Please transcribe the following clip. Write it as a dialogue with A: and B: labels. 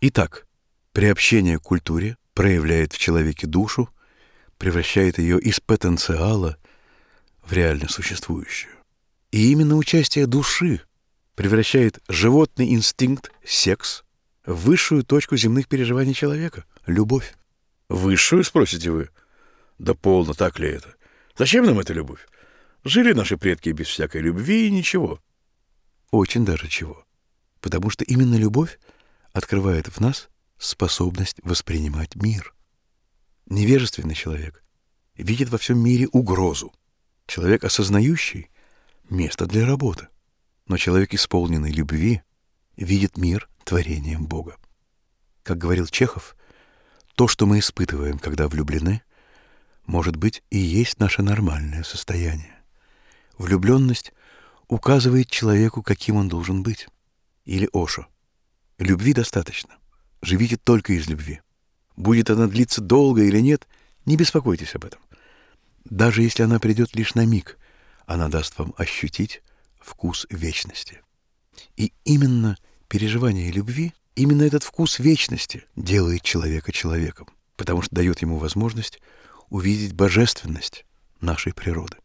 A: Итак, приобщение к культуре проявляет в человеке душу, превращает ее из потенциала в реально существующую. И именно участие души превращает животный инстинкт, секс, в высшую точку земных переживаний человека — любовь. Высшую, спросите вы? Да полно, так ли это? Зачем нам эта любовь? Жили наши предки без всякой любви и ничего. Очень даже чего. Потому что именно любовь открывает в нас способность воспринимать мир. Невежественный человек видит во всем мире угрозу. Человек, осознающий, — место для работы. Но человек, исполненный любви, видит мир творением Бога. Как говорил Чехов, то, что мы испытываем, когда влюблены, может быть и есть наше нормальное состояние. Влюбленность указывает человеку, каким он должен быть. Или Ошо: любви достаточно. Живите только из любви. Будет она длиться долго или нет, не беспокойтесь об этом. Даже если она придет лишь на миг, она даст вам ощутить вкус вечности. И именно переживание любви, именно этот вкус вечности делает человека человеком, потому что дает ему возможность увидеть божественность нашей природы.